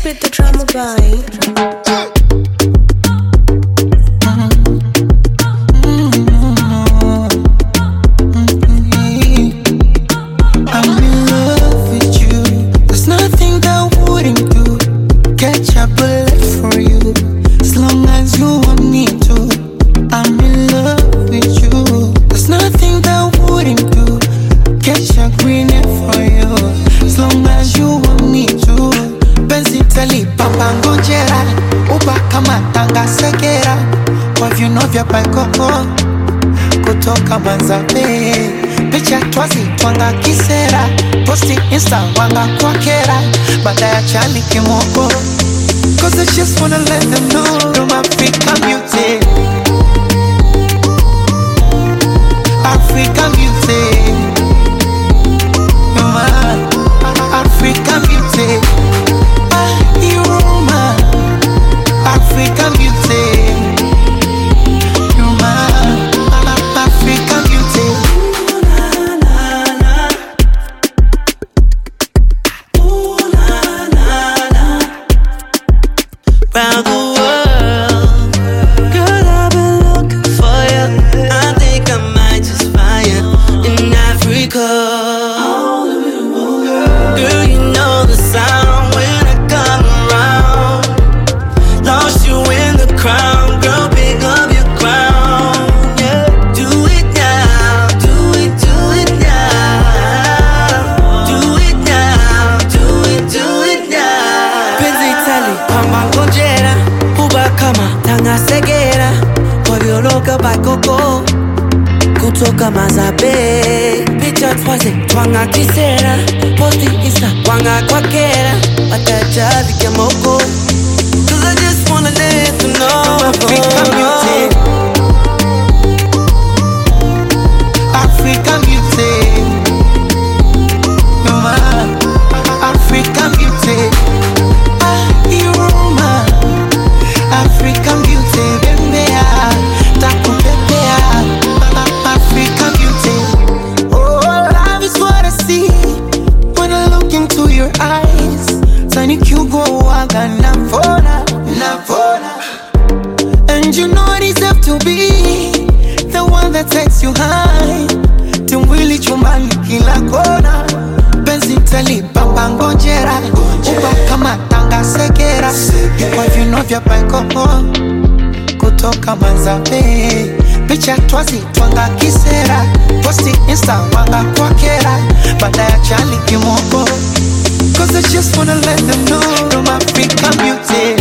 spit the drama by. Kutoka Manzabe, picha twazi twanga kisera, posti insta wanga kwa kera, baada ya chali kimoko. Cause I just wanna let them know I'm African beauty, African beauty, you're my African beauty, you're my African beauty. Round the world, girl, I've been looking for you. I think I might just find you in Africa. Girl, you know the sound when I come around. Lost you in the crowd, girl, pick up your crown. Yeah, do it now, do it now. Do it now, do it now. Penzi tali, pamba ngojera, uba kama tanga segera. Wabioloka bakoko, kutoka Manzabe, picha twaze twanga kisera, posti insta wanga kwa kera, watajali kemoko. Cause I just wanna let you know African beauty, African beauty, you're my African beauty, you're my African beauty, bembea, takupepea, African beauty. Oh, love is what I see when I look into your eyes. Tani kugo waga navona. And you know I deserve to be the one that takes you high. Timwili chumbani kila kona, penzi tali pamba ngojera, uba kama tanga segera, kwa vino vya paikopo. Kutoka Manzabe, picha twazi twanga kisera, posti insta wanga kwa kera, baada ya chali kimoko. Cause I just wanna let them know I'm African beauty,